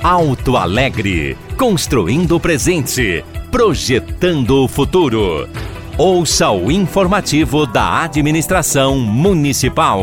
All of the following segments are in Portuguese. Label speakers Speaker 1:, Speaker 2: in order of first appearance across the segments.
Speaker 1: Alto Alegre, construindo o presente, projetando o futuro. Ouça o informativo da Administração Municipal.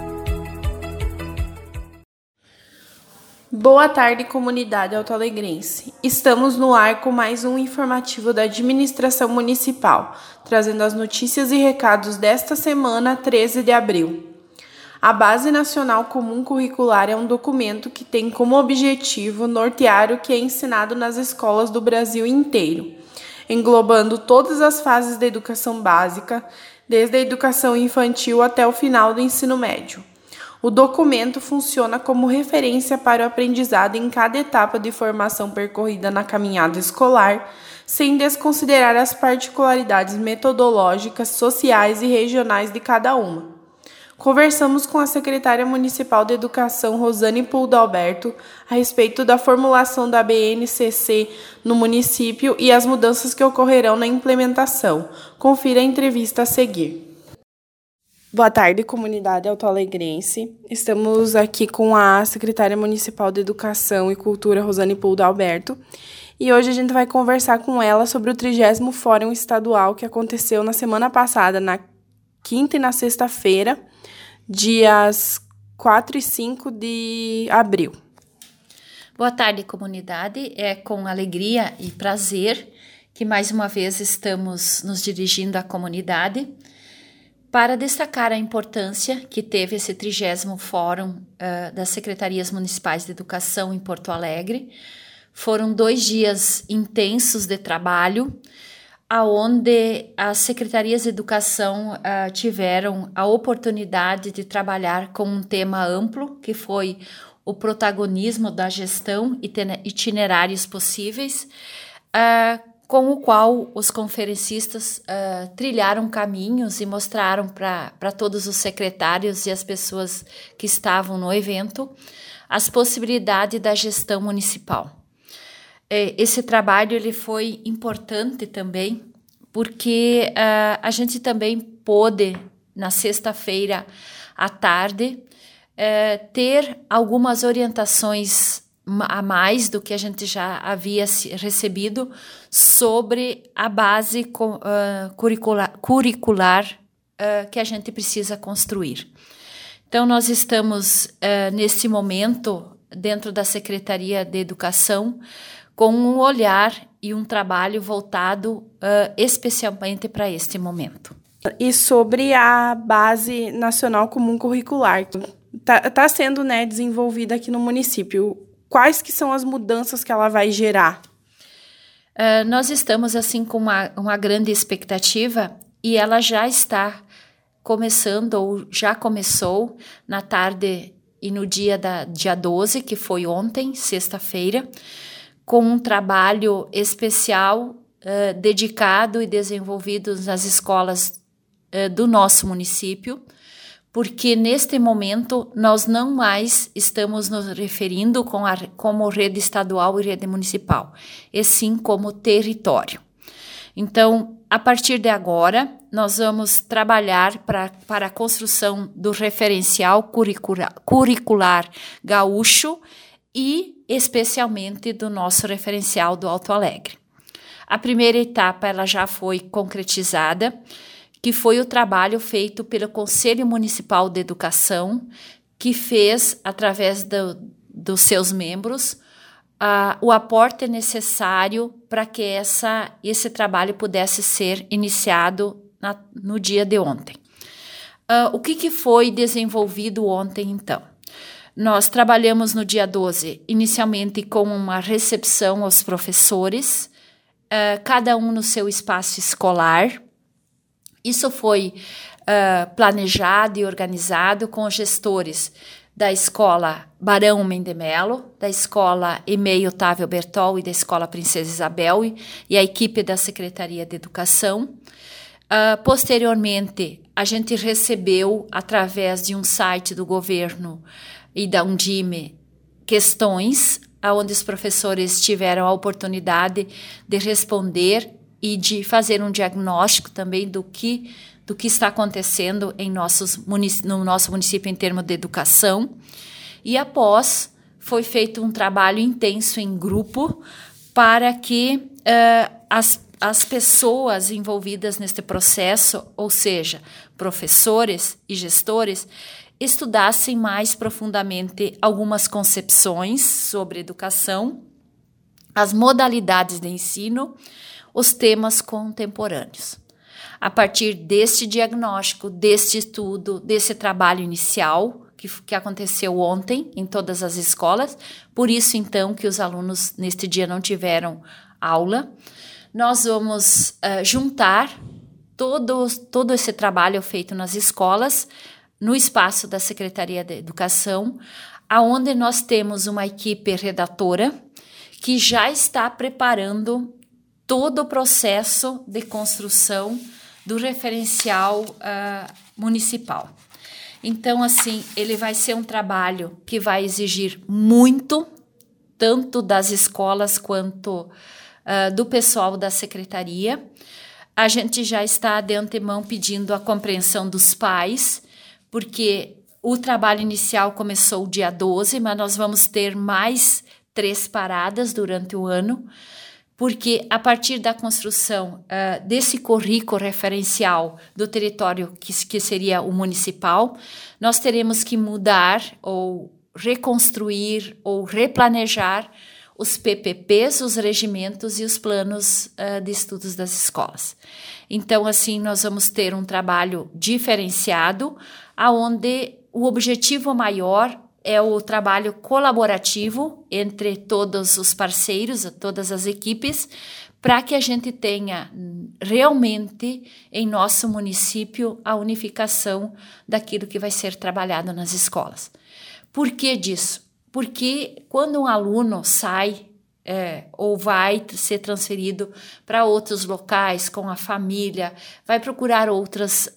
Speaker 2: Boa tarde, comunidade altoalegrense. Estamos no ar com mais um informativo da Administração Municipal, trazendo as notícias e recados desta semana, 13 de abril. A Base Nacional Comum Curricular é um documento que tem como objetivo nortear o que é ensinado nas escolas do Brasil inteiro, englobando todas as fases da educação básica, desde a educação infantil até o final do ensino médio. O documento funciona como referência para o aprendizado em cada etapa de formação percorrida na caminhada escolar, sem desconsiderar as particularidades metodológicas, sociais e regionais de cada uma. Conversamos com a secretária municipal de Educação, Rosane Puldalberto, a respeito da formulação da BNCC no município e as mudanças que ocorrerão na implementação. Confira a entrevista a seguir. Boa tarde, comunidade altoalegrense. Estamos aqui com a secretária municipal de Educação e Cultura, Rosane Puldalberto, e hoje a gente vai conversar com ela sobre o 30º Fórum Estadual que aconteceu na semana passada, na quinta e na sexta-feira, dias 4 e 5 de abril.
Speaker 3: Boa tarde, comunidade. É com alegria e prazer que mais uma vez estamos nos dirigindo à comunidade para destacar a importância que teve esse 30º Fórum das Secretarias Municipais de Educação em Porto Alegre. Foram 2 dias intensos de trabalho, aonde as secretarias de educação tiveram a oportunidade de trabalhar com um tema amplo, que foi o protagonismo da gestão e itinerários possíveis, com o qual os conferencistas trilharam caminhos e mostraram para todos os secretários e as pessoas que estavam no evento as possibilidades da gestão municipal. Esse trabalho ele foi importante também, porque a gente também pôde, na sexta-feira à tarde, ter algumas orientações a mais do que a gente já havia recebido sobre a base curricular que a gente precisa construir. Então, nós estamos, nesse momento, dentro da Secretaria de Educação, com um olhar e um trabalho voltado especialmente para este momento.
Speaker 2: E sobre a Base Nacional Comum Curricular, está sendo desenvolvida aqui no município. Quais que são as mudanças que ela vai gerar?
Speaker 3: Nós estamos assim com uma grande expectativa e ela já está começando ou já começou na tarde e no dia 12, que foi ontem, sexta-feira, com um trabalho especial dedicado e desenvolvido nas escolas do nosso município, porque neste momento nós não mais estamos nos referindo como rede estadual e rede municipal, e sim como território. Então, a partir de agora, nós vamos trabalhar para a construção do referencial curricular gaúcho e especialmente do nosso referencial do Alto Alegre. A primeira etapa ela já foi concretizada, que foi o trabalho feito pelo Conselho Municipal de Educação, que fez, através dos seus membros, o aporte necessário para que esse trabalho pudesse ser iniciado no dia de ontem. O que foi desenvolvido ontem, então? Nós trabalhamos no dia 12, inicialmente com uma recepção aos professores, cada um no seu espaço escolar. Isso foi planejado e organizado com os gestores da Escola Barão Mendemelo, da Escola EMEI Otávio Bertol e da Escola Princesa Isabel e a equipe da Secretaria de Educação. Posteriormente, a gente recebeu, através de um site do governo e da Undime, questões onde os professores tiveram a oportunidade de responder e de fazer um diagnóstico também do que está acontecendo no nosso município em termos de educação. E após foi feito um trabalho intenso em grupo para que as pessoas envolvidas neste processo, ou seja, professores e gestores, estudassem mais profundamente algumas concepções sobre educação, as modalidades de ensino, os temas contemporâneos. A partir deste diagnóstico, deste estudo, desse trabalho inicial, que aconteceu ontem em todas as escolas, por isso, então, que os alunos neste dia não tiveram aula, nós vamos juntar todo esse trabalho feito nas escolas, no espaço da Secretaria de Educação, aonde nós temos uma equipe redatora que já está preparando todo o processo de construção do referencial municipal. Então, assim, ele vai ser um trabalho que vai exigir muito, tanto das escolas quanto do pessoal da secretaria. A gente já está de antemão pedindo a compreensão dos pais, porque o trabalho inicial começou dia 12, mas nós vamos ter mais 3 paradas durante o ano, porque a partir da construção desse currículo referencial do território que seria o municipal, nós teremos que mudar ou reconstruir ou replanejar os PPPs, os regimentos e os planos de estudos das escolas. Então, assim, nós vamos ter um trabalho diferenciado, onde o objetivo maior é o trabalho colaborativo entre todos os parceiros, todas as equipes, para que a gente tenha realmente em nosso município a unificação daquilo que vai ser trabalhado nas escolas. Por que disso? Porque quando um aluno sai ou vai ser transferido para outros locais com a família, vai procurar outros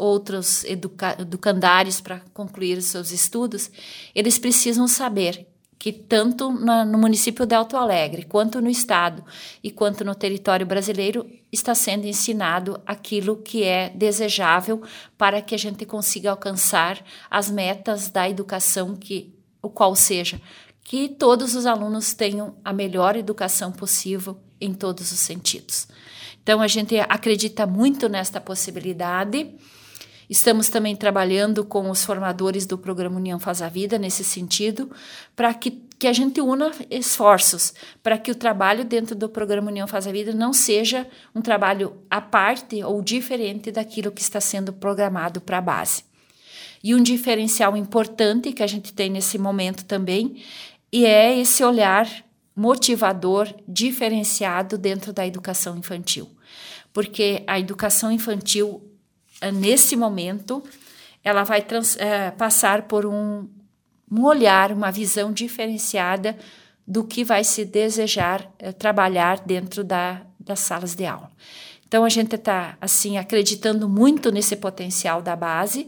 Speaker 3: educandários para concluir os seus estudos, eles precisam saber que tanto no município de Alto Alegre, quanto no estado e quanto no território brasileiro, está sendo ensinado aquilo que é desejável para que a gente consiga alcançar as metas da educação, o qual seja que todos os alunos tenham a melhor educação possível em todos os sentidos. Então, a gente acredita muito nesta possibilidade. Estamos também trabalhando com os formadores do Programa União Faz a Vida nesse sentido, para que a gente una esforços, para que o trabalho dentro do Programa União Faz a Vida não seja um trabalho à parte ou diferente daquilo que está sendo programado para a base. E um diferencial importante que a gente tem nesse momento também e é esse olhar motivador diferenciado dentro da educação infantil. Porque a educação infantil, nesse momento, ela vai passar por um olhar, uma visão diferenciada do que vai se desejar trabalhar dentro das salas de aula. Então, a gente está, assim, acreditando muito nesse potencial da base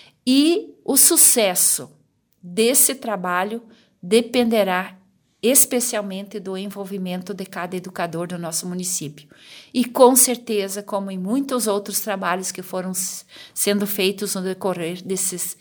Speaker 3: e o sucesso desse trabalho dependerá especialmente do envolvimento de cada educador do nosso município. E com certeza, como em muitos outros trabalhos que foram sendo feitos no decorrer desses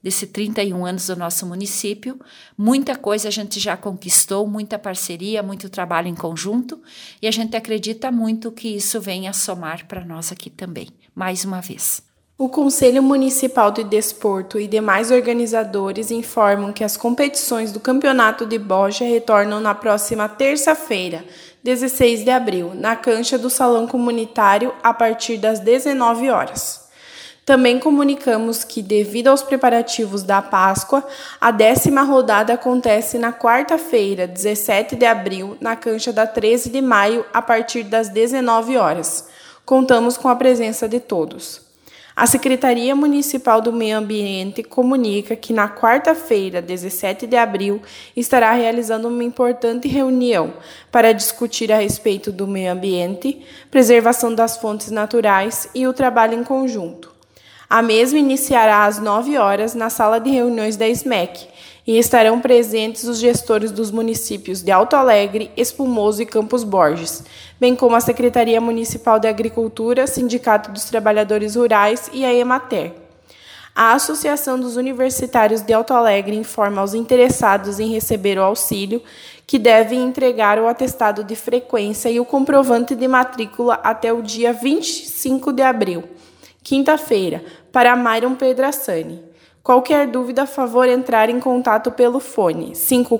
Speaker 3: 31 anos do nosso município, muita coisa a gente já conquistou, muita parceria, muito trabalho em conjunto, e a gente acredita muito que isso venha a somar para nós aqui também, mais uma vez.
Speaker 2: O Conselho Municipal de Desporto e demais organizadores informam que as competições do Campeonato de Bocha retornam na próxima terça-feira, 16 de abril, na cancha do Salão Comunitário, a partir das 19 horas. Também comunicamos que, devido aos preparativos da Páscoa, a 10ª rodada acontece na quarta-feira, 17 de abril, na cancha da 13 de maio, a partir das 19 horas. Contamos com a presença de todos. A Secretaria Municipal do Meio Ambiente comunica que na quarta-feira, 17 de abril, estará realizando uma importante reunião para discutir a respeito do meio ambiente, preservação das fontes naturais e o trabalho em conjunto. A mesma iniciará às 9 horas na sala de reuniões da SMEC e estarão presentes os gestores dos municípios de Alto Alegre, Espumoso e Campos Borges, bem como a Secretaria Municipal de Agricultura, Sindicato dos Trabalhadores Rurais e a Emater. A Associação dos Universitários de Alto Alegre informa aos interessados em receber o auxílio que devem entregar o atestado de frequência e o comprovante de matrícula até o dia 25 de abril, quinta-feira, para Myron Pedrassani. Qualquer dúvida, favor entrar em contato pelo fone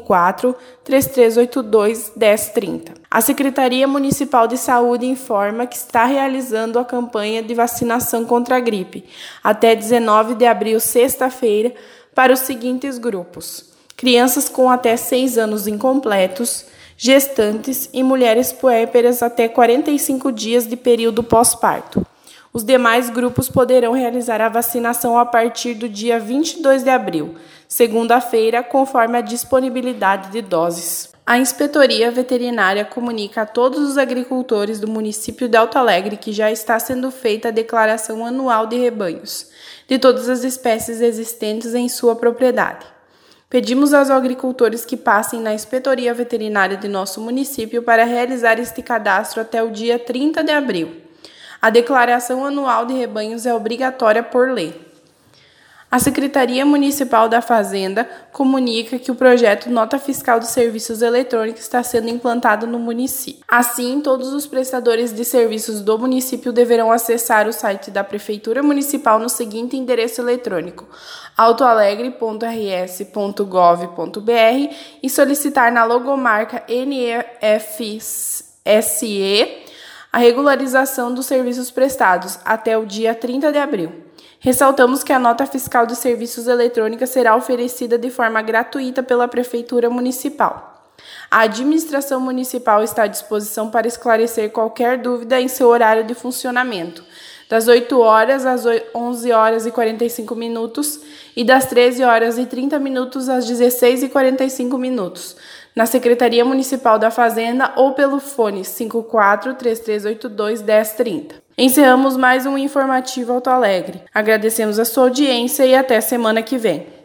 Speaker 2: 54-3382-1030. A Secretaria Municipal de Saúde informa que está realizando a campanha de vacinação contra a gripe até 19 de abril, sexta-feira, para os seguintes grupos: crianças com até 6 anos incompletos, gestantes e mulheres puérperas até 45 dias de período pós-parto. Os demais grupos poderão realizar a vacinação a partir do dia 22 de abril, segunda-feira, conforme a disponibilidade de doses. A Inspetoria Veterinária comunica a todos os agricultores do município de Alto Alegre que já está sendo feita a declaração anual de rebanhos, de todas as espécies existentes em sua propriedade. Pedimos aos agricultores que passem na Inspetoria Veterinária de nosso município para realizar este cadastro até o dia 30 de abril. A declaração anual de rebanhos é obrigatória por lei. A Secretaria Municipal da Fazenda comunica que o projeto Nota Fiscal de Serviços Eletrônicos está sendo implantado no município. Assim, todos os prestadores de serviços do município deverão acessar o site da Prefeitura Municipal no seguinte endereço eletrônico: altoalegre.rs.gov.br e solicitar na logomarca NFSE a regularização dos serviços prestados até o dia 30 de abril. Ressaltamos que a nota fiscal de serviços eletrônicos será oferecida de forma gratuita pela Prefeitura Municipal. A administração municipal está à disposição para esclarecer qualquer dúvida em seu horário de funcionamento, das 8 horas às 11 horas e 45 minutos e das 13 horas e 30 minutos às 16 e 45 minutos, na Secretaria Municipal da Fazenda ou pelo fone 54-3382-1030. Encerramos mais um Informativo Alto Alegre. Agradecemos a sua audiência e até semana que vem.